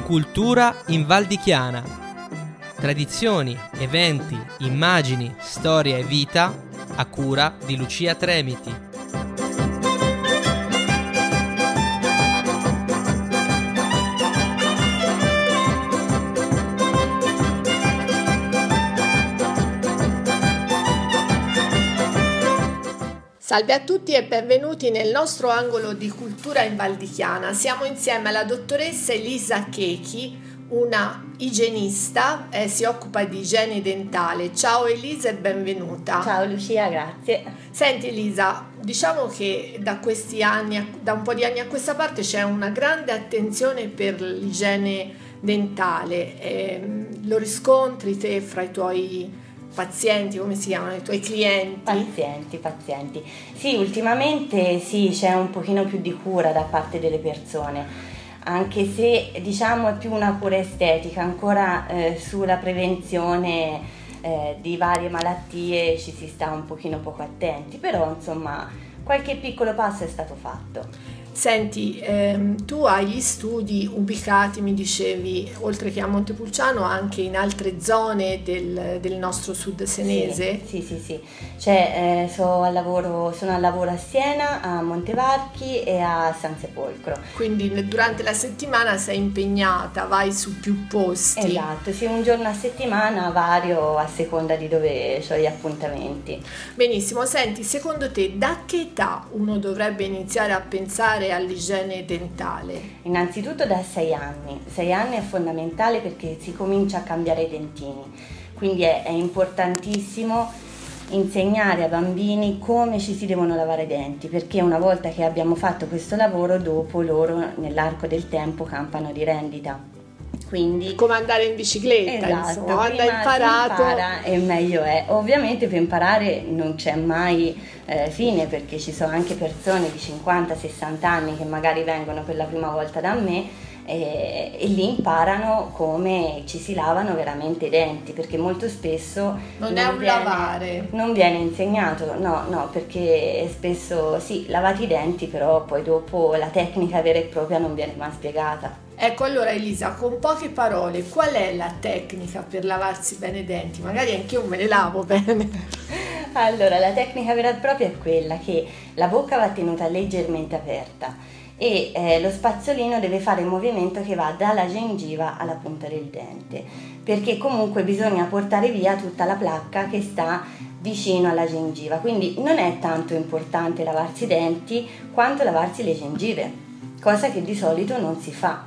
Cultura in Val di Chiana. Tradizioni, eventi, immagini, storia e vita a cura di Lucia Tremiti. Salve a tutti e benvenuti nel nostro angolo di cultura in Val di Chiana. Siamo insieme alla dottoressa Elisa Chechi, una igienista, si occupa di igiene dentale. Ciao Elisa e benvenuta. Ciao Lucia, grazie. Senti Elisa, diciamo che da questi anni, da un po' di anni a questa parte c'è una grande attenzione per l'igiene dentale. Lo riscontri te fra i tuoi pazienti, come si chiamano, i tuoi clienti? Pazienti. Sì, ultimamente sì, c'è un pochino più di cura da parte delle persone, anche se diciamo è più una cura estetica, ancora sulla prevenzione di varie malattie ci si sta un pochino poco attenti, però insomma qualche piccolo passo è stato fatto. Senti, tu hai gli studi ubicati, mi dicevi, oltre che a Montepulciano, anche in altre zone del nostro sud senese? Sì. Sono al lavoro a Siena, a Montevarchi e a San Sepolcro. Quindi durante la settimana sei impegnata, vai su più posti? Esatto, sì, un giorno a settimana vario a seconda di dove ho gli appuntamenti. Benissimo, senti, secondo te da che età uno dovrebbe iniziare a pensare all'igiene dentale? Innanzitutto da 6 anni. 6 anni è fondamentale perché si comincia a cambiare i dentini, quindi è importantissimo insegnare ai bambini come ci si devono lavare i denti, perché una volta che abbiamo fatto questo lavoro, dopo loro nell'arco del tempo campano di rendita. Quindi, come andare in bicicletta, esatto, insomma, quando hai imparato e meglio è. Ovviamente per imparare non c'è mai fine, perché ci sono anche persone di 50-60 anni che magari vengono per la prima volta da me e lì imparano come ci si lavano veramente i denti, perché molto spesso non è un lavare, non viene insegnato, no, perché spesso sì, lavati i denti, però poi dopo la tecnica vera e propria non viene mai spiegata. Ecco, allora Elisa, con poche parole, qual è la tecnica per lavarsi bene i denti? Magari anch'io me le lavo bene. Allora, la tecnica vera e propria è quella che la bocca va tenuta leggermente aperta e lo spazzolino deve fare il movimento che va dalla gengiva alla punta del dente, perché comunque bisogna portare via tutta la placca che sta vicino alla gengiva, quindi non è tanto importante lavarsi i denti quanto lavarsi le gengive, cosa che di solito non si fa,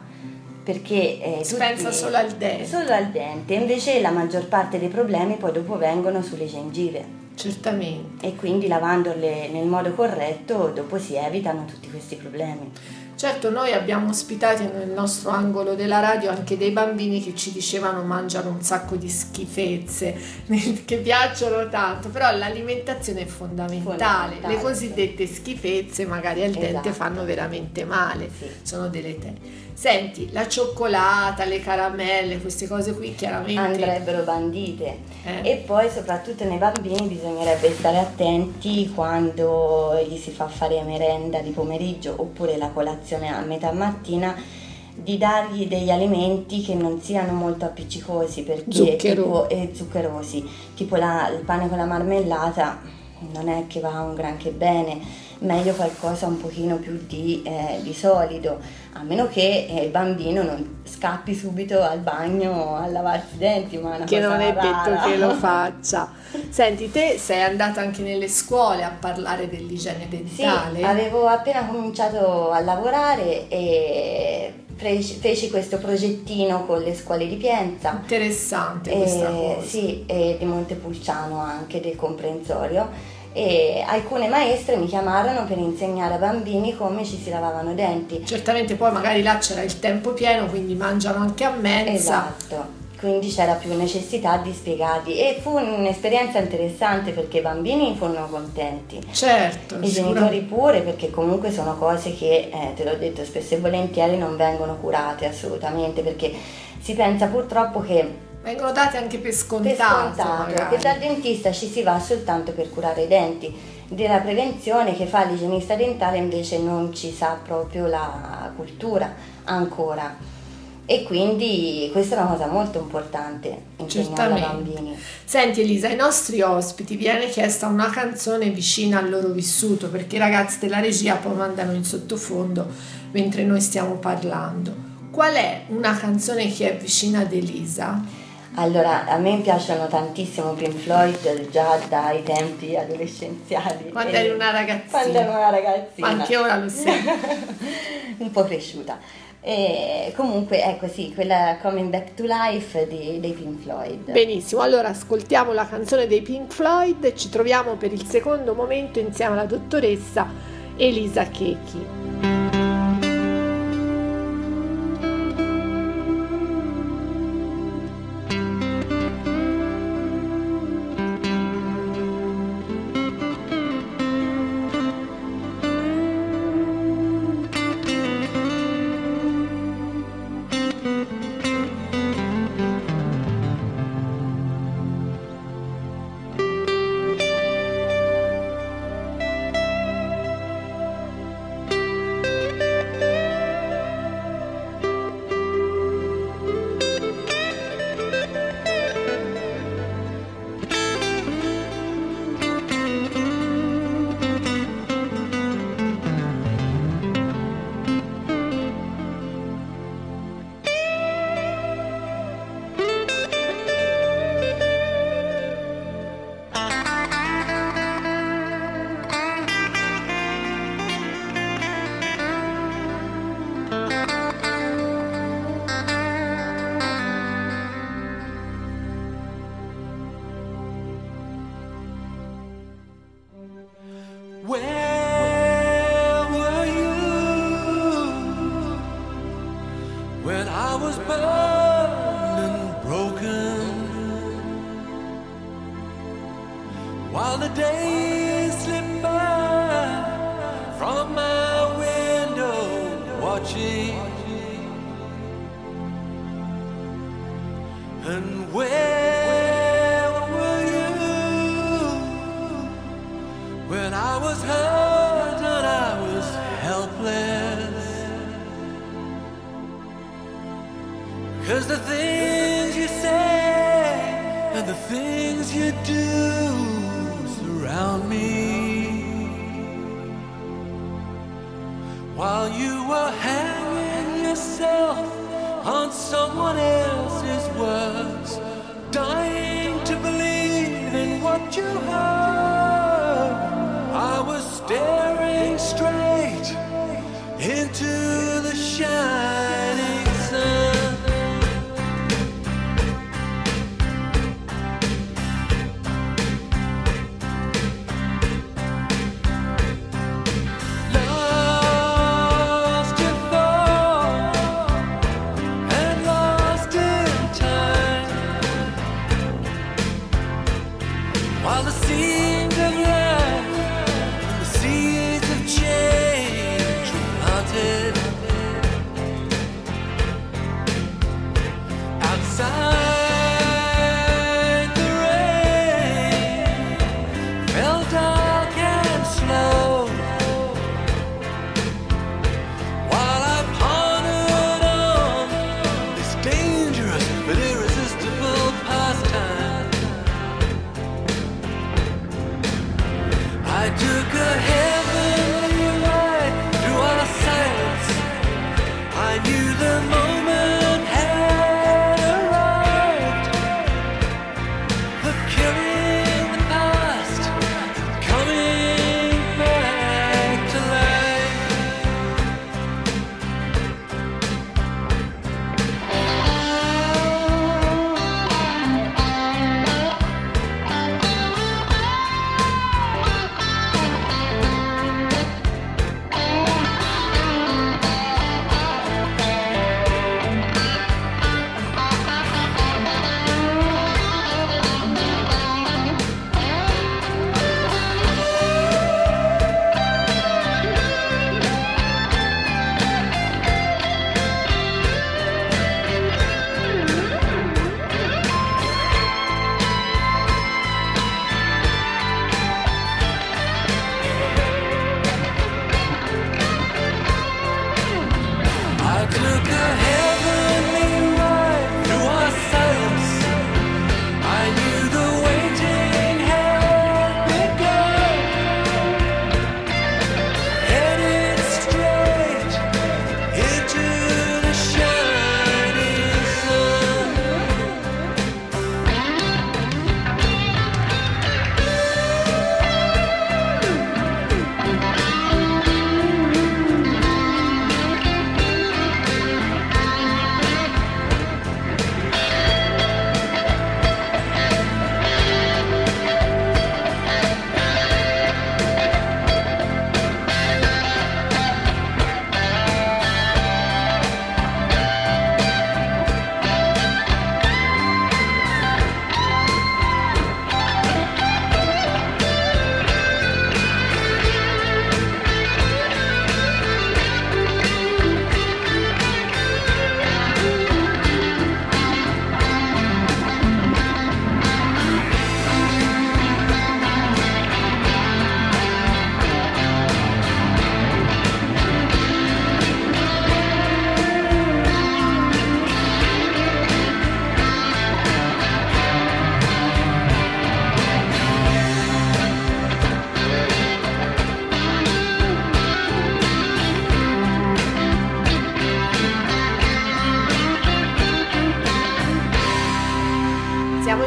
perché si pensa solo al dente, invece la maggior parte dei problemi poi dopo vengono sulle gengive. Certamente. E quindi lavandole nel modo corretto dopo si evitano tutti questi problemi. Certo, noi abbiamo ospitato nel nostro angolo della radio anche dei bambini che ci dicevano mangiano un sacco di schifezze che piacciono tanto, però l'alimentazione è fondamentale. Le cosiddette schifezze magari al dente fanno veramente male, sì. Sono deleteri. Senti, la cioccolata, le caramelle, queste cose qui chiaramente andrebbero bandite. E poi soprattutto nei bambini bisognerebbe stare attenti quando gli si fa fare merenda di pomeriggio oppure la colazione a metà mattina, di dargli degli alimenti che non siano molto appiccicosi, perché zuccherosi, tipo il pane con la marmellata non è che va un granché bene, meglio qualcosa un pochino più di solido, a meno che il bambino non scappi subito al bagno a lavarsi i denti, ma che non è detto che lo faccia. Senti, te sei andata anche nelle scuole a parlare dell'igiene dentale? Sì, avevo appena cominciato a lavorare e feci questo progettino con le scuole di Pienza. Interessante questa cosa. Sì, e di Montepulciano anche, del comprensorio. E alcune maestre mi chiamarono per insegnare ai bambini come ci si lavavano i denti. Certamente poi magari là c'era il tempo pieno, quindi mangiano anche a mensa. Esatto, quindi c'era più necessità di spiegarli e fu un'esperienza interessante perché i bambini furono contenti. Certo. I genitori pure, perché comunque sono cose che, te l'ho detto, spesso e volentieri non vengono curate assolutamente, perché si pensa purtroppo che vengono date anche per scontato che dal dentista ci si va soltanto per curare i denti. Della prevenzione che fa l'igienista dentale invece non ci sa proprio la cultura ancora. E quindi questa è una cosa molto importante, insegnare ai bambini. Senti Elisa, ai nostri ospiti viene chiesta una canzone vicina al loro vissuto, perché i ragazzi della regia poi mandano in sottofondo mentre noi stiamo parlando. Qual è una canzone che è vicina ad Elisa? Allora, a me piacciono tantissimo Pink Floyd già dai tempi adolescenziali. Quando eri una ragazzina. Quando ero una ragazzina. Ma anche ora lo sei. Un po' cresciuta. E comunque ecco sì, quella Coming Back to Life dei Pink Floyd. Benissimo, allora ascoltiamo la canzone dei Pink Floyd e ci troviamo per il secondo momento insieme alla dottoressa Elisa Chechi. While the days slip by from my window watching, and where were you when I was hurt and I was helpless? 'Cause the things you say and the things you do surround me, while you were hanging yourself on someone else's words, dying to believe in what you heard. I was staring straight into the shining sun.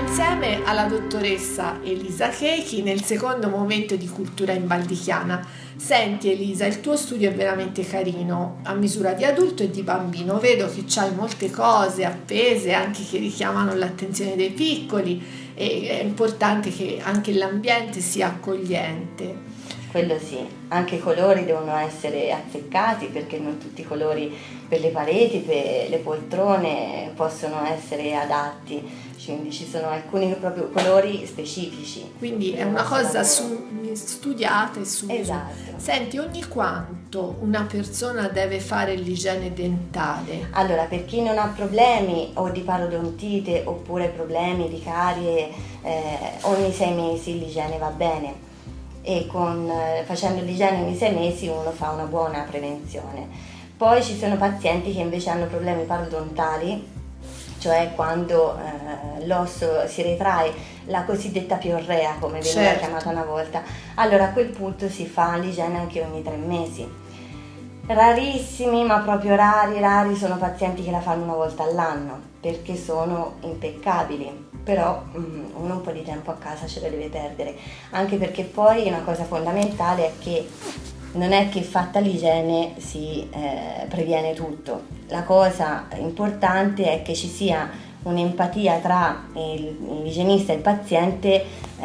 insieme alla dottoressa Elisa Chechi nel secondo momento di Cultura in Val di Chiana. Senti Elisa, il tuo studio è veramente carino, a misura di adulto e di bambino. Vedo che c'hai molte cose appese, anche che richiamano l'attenzione dei piccoli, e è importante che anche l'ambiente sia accogliente. Quello sì, anche i colori devono essere azzeccati, perché non tutti i colori per le pareti, per le poltrone possono essere adatti, quindi ci sono alcuni proprio colori specifici. Quindi è una cosa studiata e su misura. Esatto. Senti, ogni quanto una persona deve fare l'igiene dentale? Allora, per chi non ha problemi o di parodontite oppure problemi di carie, ogni 6 mesi l'igiene va bene, e facendo l'igiene ogni 6 mesi uno fa una buona prevenzione. Poi ci sono pazienti che invece hanno problemi parodontali, cioè quando l'osso si ritrae, la cosiddetta piorrea, come veniva chiamata una volta. Allora a quel punto si fa l'igiene anche ogni 3 mesi. Rarissimi, ma proprio rari sono pazienti che la fanno una volta all'anno, perché sono impeccabili. Però uno un po' di tempo a casa ce lo deve perdere, anche perché poi una cosa fondamentale è che non è che fatta l'igiene si previene tutto. La cosa importante è che ci sia un'empatia tra l'igienista e il paziente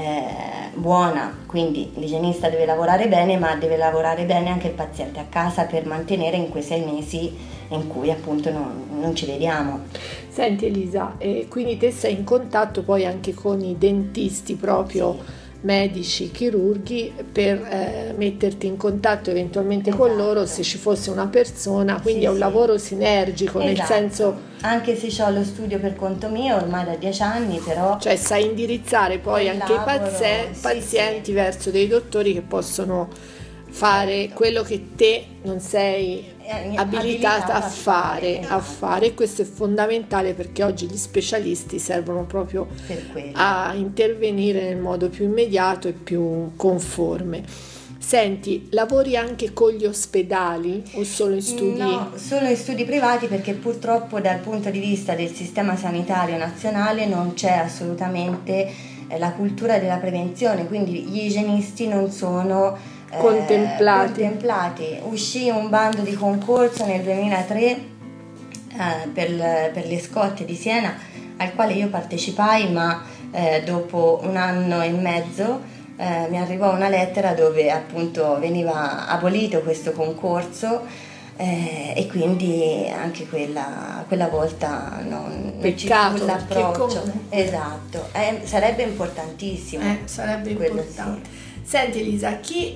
buona, quindi l'igienista deve lavorare bene, ma deve lavorare bene anche il paziente a casa per mantenere in quei 6 mesi in cui appunto non ci vediamo. Senti Elisa, quindi te sei in contatto poi anche con i dentisti proprio, sì, medici, chirurghi, per metterti in contatto eventualmente con loro se ci fosse una persona, quindi sì, è un lavoro sinergico, nel senso... Anche se ho lo studio per conto mio ormai da 10 anni, però... Cioè sai indirizzare poi anche i pazienti verso dei dottori che possono fare quello che te non sei abilitata a fare, e questo è fondamentale, perché oggi gli specialisti servono proprio a intervenire nel modo più immediato e più conforme. Senti, lavori anche con gli ospedali o solo in studi? No, solo in studi privati, perché purtroppo dal punto di vista del sistema sanitario nazionale non c'è assolutamente la cultura della prevenzione, quindi gli igienisti non sono contemplati. Uscì un bando di concorso nel 2003 per le scotte di Siena, al quale io partecipai, ma dopo 1 anno e mezzo mi arrivò una lettera dove appunto veniva abolito questo concorso, e quindi anche quella volta non ci fu l'approccio. Esatto, sarebbe importantissimo. Sarebbe importante. Sì. Senti Elisa,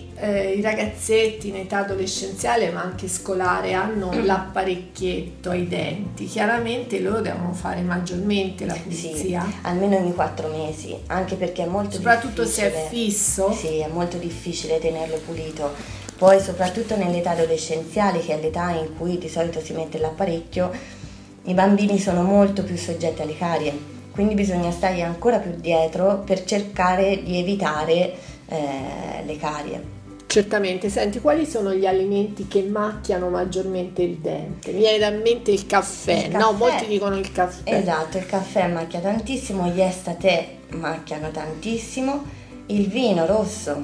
i ragazzetti in età adolescenziale ma anche scolare hanno l'apparecchietto ai denti, chiaramente loro devono fare maggiormente la pulizia? Sì, almeno ogni 4 mesi, anche perché è molto soprattutto difficile. Se è fisso? Sì, è molto difficile tenerlo pulito. Poi soprattutto nell'età adolescenziale, che è l'età in cui di solito si mette l'apparecchio, i bambini sono molto più soggetti alle carie, quindi bisogna stargli ancora più dietro per cercare di evitare le carie. Certamente. Senti, quali sono gli alimenti che macchiano maggiormente il dente? Mi viene da mente il caffè, no? Molti dicono il caffè. Esatto, il caffè macchia tantissimo, gli estate macchiano tantissimo, il vino rosso,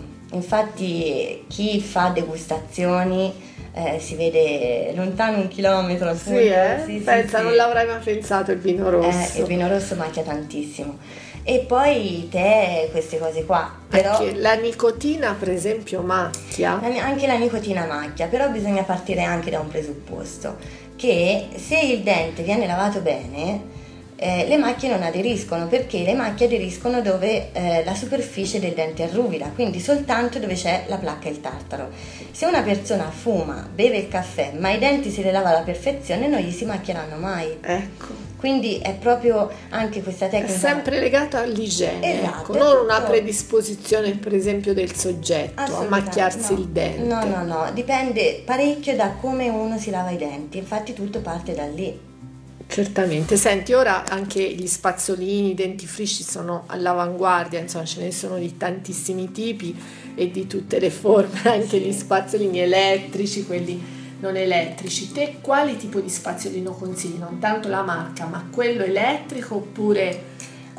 infatti chi fa degustazioni si vede lontano 1 chilometro. Appunto. Sì, pensa, sì. Non l'avrei mai pensato il vino rosso. Il vino rosso macchia tantissimo. E poi i tè, queste cose qua. Però anche la nicotina per esempio macchia? Anche la nicotina macchia, però bisogna partire anche da un presupposto, che se il dente viene lavato bene, le macchie non aderiscono, perché le macchie aderiscono dove la superficie del dente è ruvida, quindi soltanto dove c'è la placca e il tartaro. Se una persona fuma, beve il caffè, ma i denti se li lava alla perfezione, non gli si macchieranno mai. Ecco. Quindi è proprio anche questa tecnica. È sempre legato all'igiene, esatto, non una predisposizione per esempio del soggetto a macchiarsi il dente. No, dipende parecchio da come uno si lava i denti, infatti tutto parte da lì. Certamente. Senti, ora anche gli spazzolini, i dentifrici sono all'avanguardia, insomma ce ne sono di tantissimi tipi e di tutte le forme, anche gli spazzolini elettrici, quelli non elettrici. Te quale tipo di spazzolino consigli? Non tanto la marca, ma quello elettrico oppure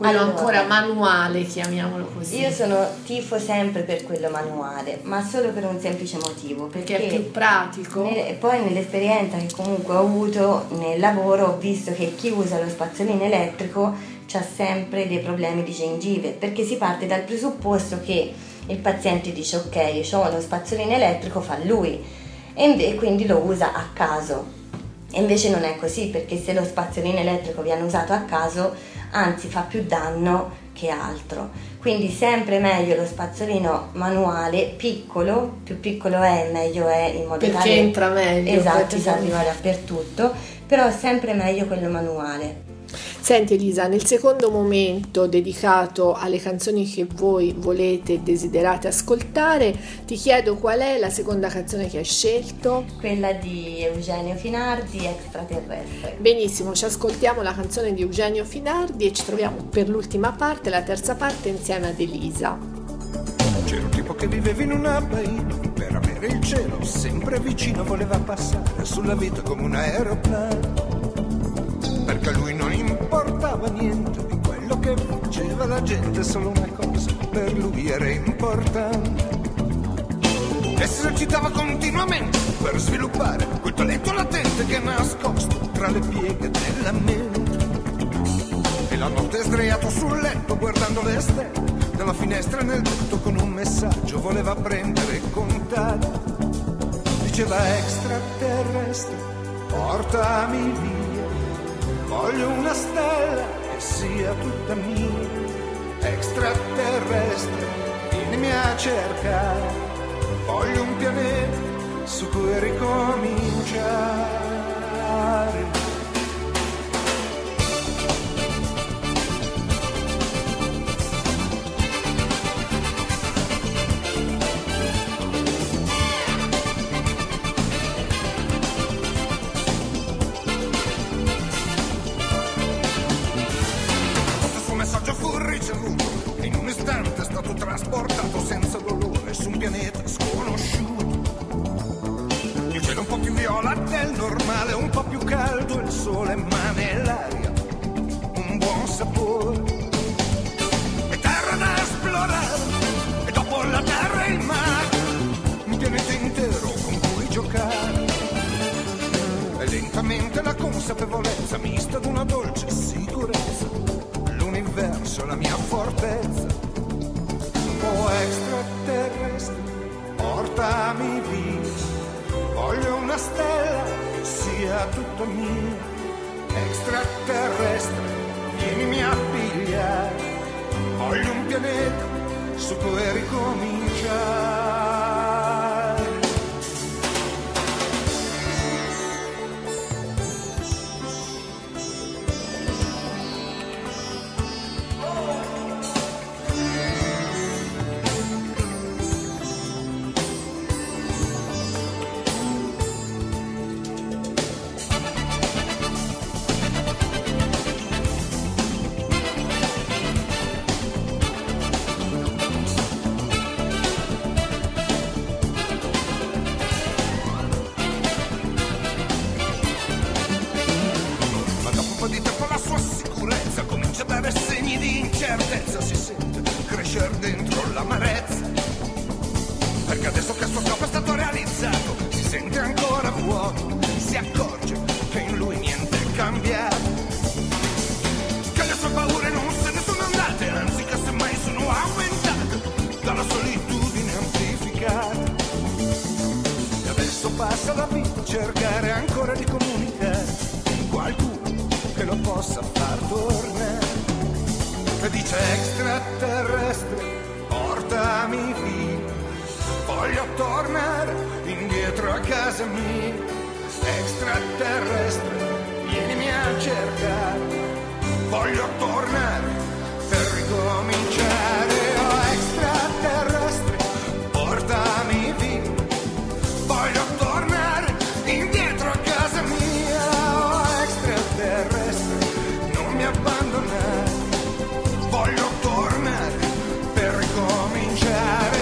quello ancora manuale, chiamiamolo così. Io tifo sempre per quello manuale, ma solo per un semplice motivo, perché è più pratico. Poi nell'esperienza che comunque ho avuto nel lavoro ho visto che chi usa lo spazzolino elettrico c'ha sempre dei problemi di gengive, perché si parte dal presupposto che il paziente dice ok, ho uno spazzolino elettrico, fa lui, e quindi lo usa a caso. E invece non è così, perché se lo spazzolino elettrico viene usato a caso, anzi fa più danno che altro. Quindi sempre meglio lo spazzolino manuale, piccolo, più piccolo è meglio è, in modo perché tale, entra meglio, esatto, sa arrivare dappertutto, però sempre meglio quello manuale. Senti Elisa, nel secondo momento dedicato alle canzoni che voi volete e desiderate ascoltare, ti chiedo qual è la seconda canzone che hai scelto? Quella di Eugenio Finardi, Extraterrestre. Benissimo, ci ascoltiamo la canzone di Eugenio Finardi e ci troviamo per l'ultima parte, la terza parte, insieme ad Elisa. C'era un tipo che viveva in una baina, per avere il cielo sempre vicino voleva passare sulla vita come un aeroplano, perché a lui non importava niente di quello che faceva la gente, solo una cosa per lui era importante: esercitava continuamente per sviluppare quel talento latente che è nascosto tra le pieghe della mente. E la notte sdraiato sul letto guardando le stelle dalla finestra nel tetto con un messaggio voleva prendere contatto. Diceva: extraterrestre, portami via, voglio una stella che sia tutta mia. Extraterrestre, vienimi a cercare, voglio un pianeta su cui ricominciare. Trasportato senza dolore su un pianeta sconosciuto. Il cielo un po' più viola del normale, un po' più caldo il sole, ma nell'aria un buon sapore. E terra da esplorare, e dopo la terra e il mare, un pianeta intero con cui giocare. E lentamente la consapevolezza mista ad una dolce sicurezza, l'universo è la mia fortezza. Oh extraterrestre, portami via, voglio una stella che sia tutta mia. Extraterrestre, vienimi a pigliare, voglio un pianeta su cui ricominciare. Si sente crescere dentro l'amarezza, perché adesso che il suo scopo è stato realizzato si sente ancora vuoto, si accorge che in lui niente è cambiato, che le sue paure non se ne sono andate, anzi che semmai sono aumentate dalla solitudine amplificata. E adesso passa la vita a cercare ancora di comunicare con qualcuno che lo possa far tornare. E dice: extraterrestre, portami via, voglio tornare indietro a casa mia. Extraterrestre, vienimi a cercare, voglio tornare per ricominciare. Oh extraterrestre, portami via, voglio tornare indietro a casa mia. Oh extraterrestre, non mi abbandonare, voglio tornare per ricominciare.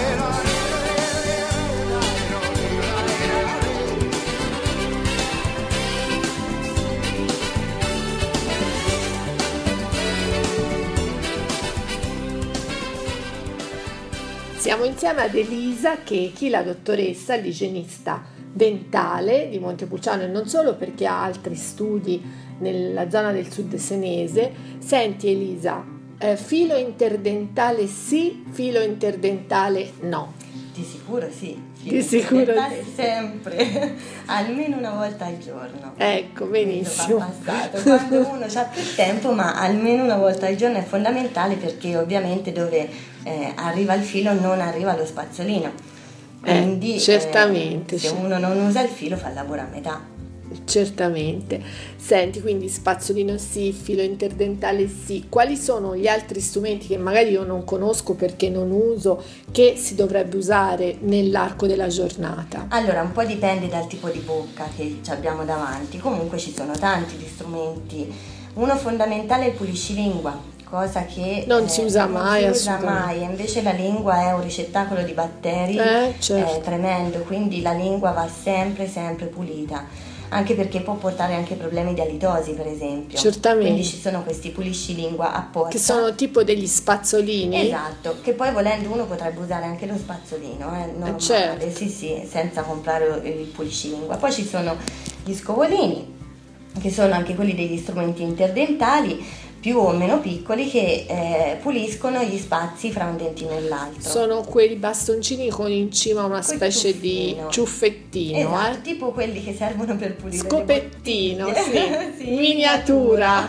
Siamo insieme ad Elisa Chechi, la dottoressa, l'igienista dentale di Montepulciano, e non solo, perché ha altri studi nella zona del sud senese. Senti Elisa, filo interdentale sì, filo interdentale no? Di sicuro sì. Di sicuro sempre, almeno una volta al giorno. Ecco, benissimo. Va passato quando uno ha più tempo, ma almeno una volta al giorno è fondamentale, perché ovviamente dove arriva il filo non arriva lo spazzolino. Quindi certamente, se uno non usa il filo fa il lavoro a metà. Certamente. Senti, quindi spazzolino sì, filo interdentale sì. Quali sono gli altri strumenti che magari io non conosco perché non uso, che si dovrebbe usare nell'arco della giornata? Allora, un po' dipende dal tipo di bocca che ci abbiamo davanti. Comunque ci sono tanti di strumenti. Uno fondamentale è il puliscilingua, cosa che non si usa mai, non si usa mai. Invece la lingua è un ricettacolo di batteri, certo. È tremendo, quindi la lingua va sempre pulita, anche perché può portare anche problemi di alitosi, per esempio. Certamente. Quindi ci sono questi puliscilingua apposta, che sono tipo degli spazzolini. Esatto, che poi volendo uno potrebbe usare anche lo spazzolino, normale, certo. sì, senza comprare il puliscilingua. Poi ci sono gli scovolini, che sono anche quelli degli strumenti interdentali, più o meno piccoli, che puliscono gli spazi fra un dentino e l'altro. Sono quei bastoncini con in cima una specie di ciuffettino, esatto, tipo quelli che servono per pulire scopettino, le sì. sì, miniatura.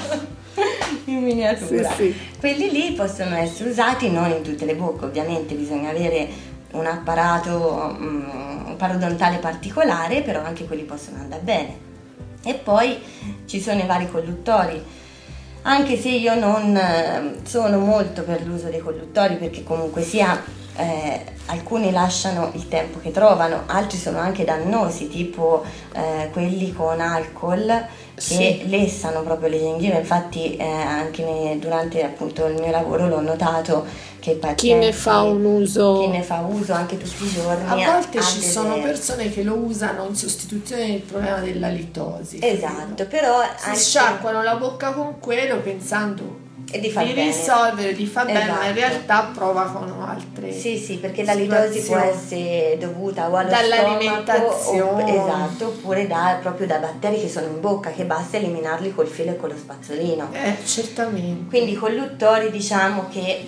In miniatura. Sì. Quelli lì possono essere usati non in tutte le bocche, ovviamente bisogna avere un apparato parodontale particolare, però anche quelli possono andare bene. E poi ci sono i vari colluttori. Anche se io non sono molto per l'uso dei colluttori, perché comunque sia alcuni lasciano il tempo che trovano, altri sono anche dannosi, tipo quelli con alcol, che lessano proprio le gengive. Infatti anche durante appunto il mio lavoro l'ho notato, che chi ne fa uso anche tutti i giorni, a volte ci sono persone che lo usano in sostituzione del problema della litosi. Esatto, però si sciacquano la bocca con quello pensando di risolvere, di far bene, ma in realtà provocano altre sì, perché la litosi può essere dovuta o allo dall'alimentazione, esatto, oppure proprio da batteri che sono in bocca, che basta eliminarli col filo e con lo spazzolino. Certamente. Quindi i colluttori, diciamo che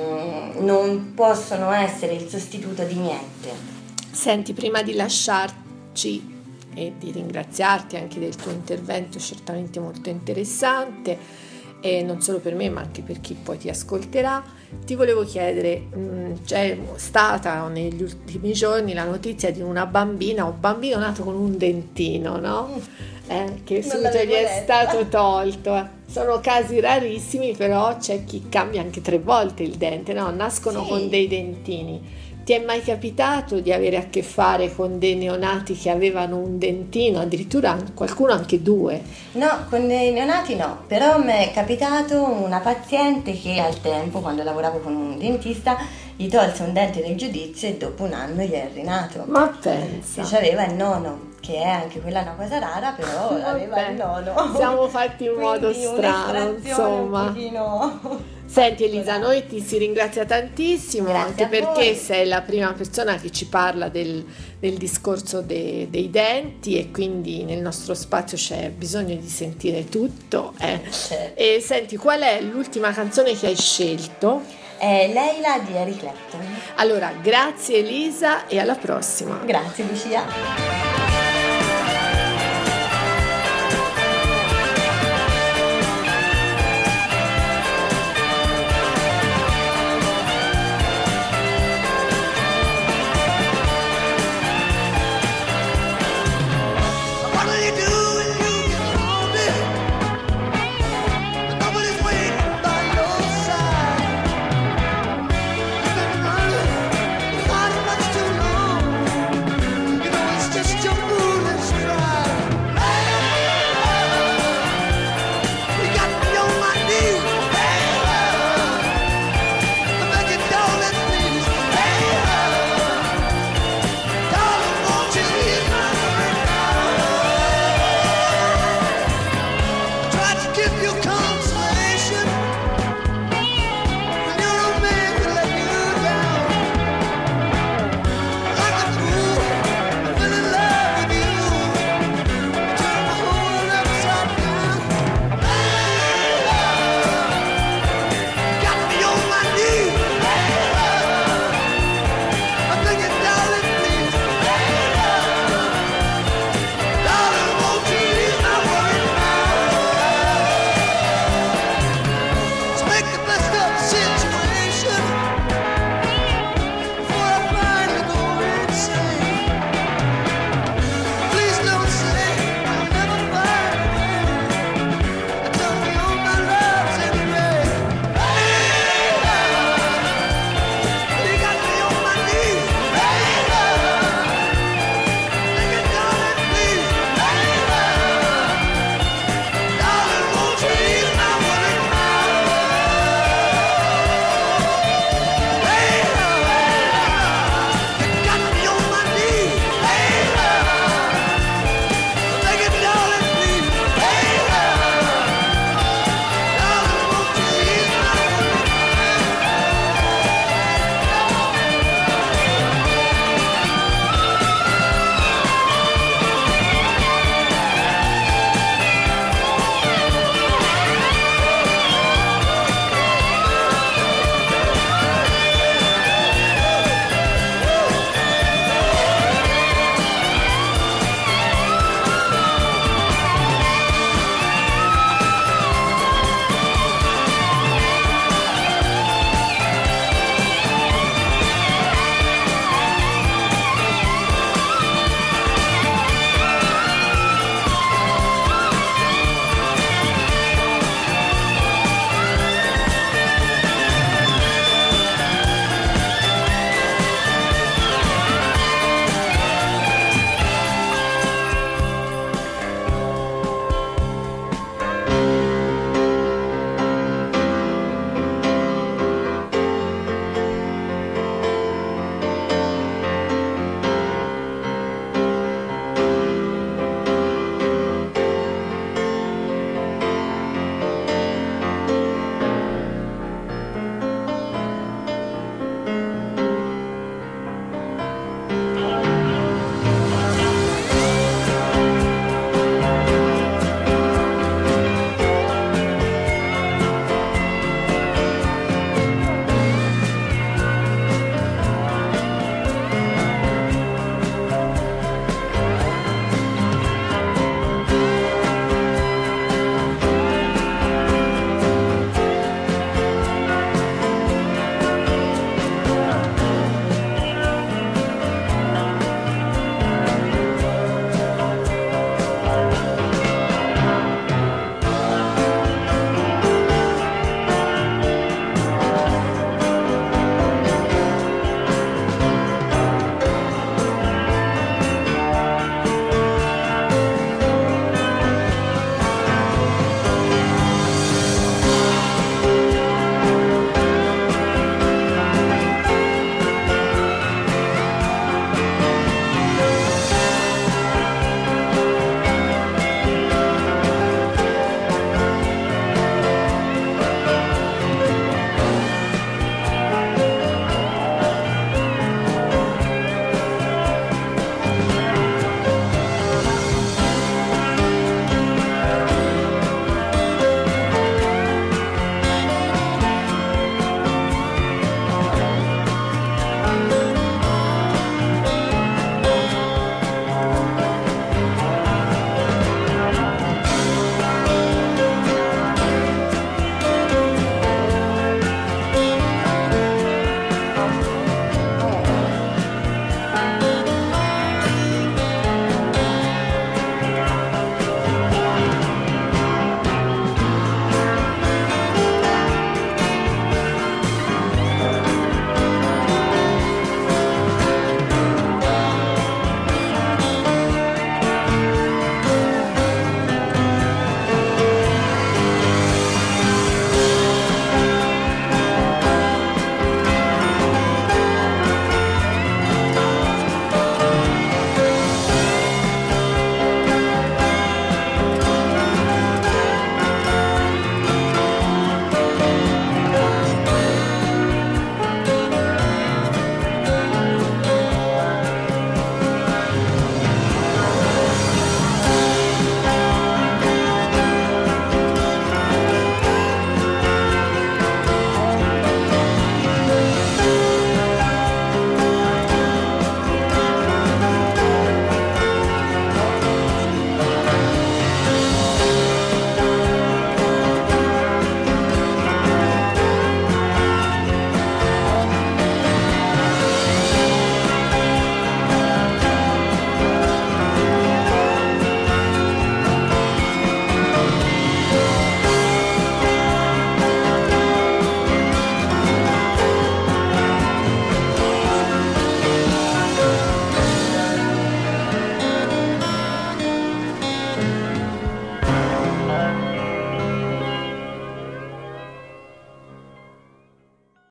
non possono essere il sostituto di niente. Senti, prima di lasciarci e di ringraziarti anche del tuo intervento certamente molto interessante, e non solo per me ma anche per chi poi ti ascolterà, ti volevo chiedere, c'è stata negli ultimi giorni la notizia di una bambina o bambino nato con un dentino, no? Che subito gli è stato tolto. Sono casi rarissimi, però c'è chi cambia anche 3 volte il dente, no? Nascono con dei dentini. Ti è mai capitato di avere a che fare con dei neonati che avevano un dentino, addirittura qualcuno anche 2? No, con dei neonati no, però mi è capitato una paziente che al tempo, quando lavoravo con un dentista, gli tolse un dente del giudizio e dopo un anno gli è rinato. Ma pensa! Che aveva il nono, che è anche quella una cosa rara, però aveva il nono. Siamo fatti in modo strano, insomma. Un pochino. Senti Elisa, noi ti si ringrazia tantissimo. Grazie, anche perché sei la prima persona che ci parla del discorso dei denti, e quindi nel nostro spazio c'è bisogno di sentire tutto. Certo. E senti, qual è l'ultima canzone che hai scelto? È Leila di Eric Clapton. Allora, grazie Elisa e alla prossima. Grazie Lucia. Give you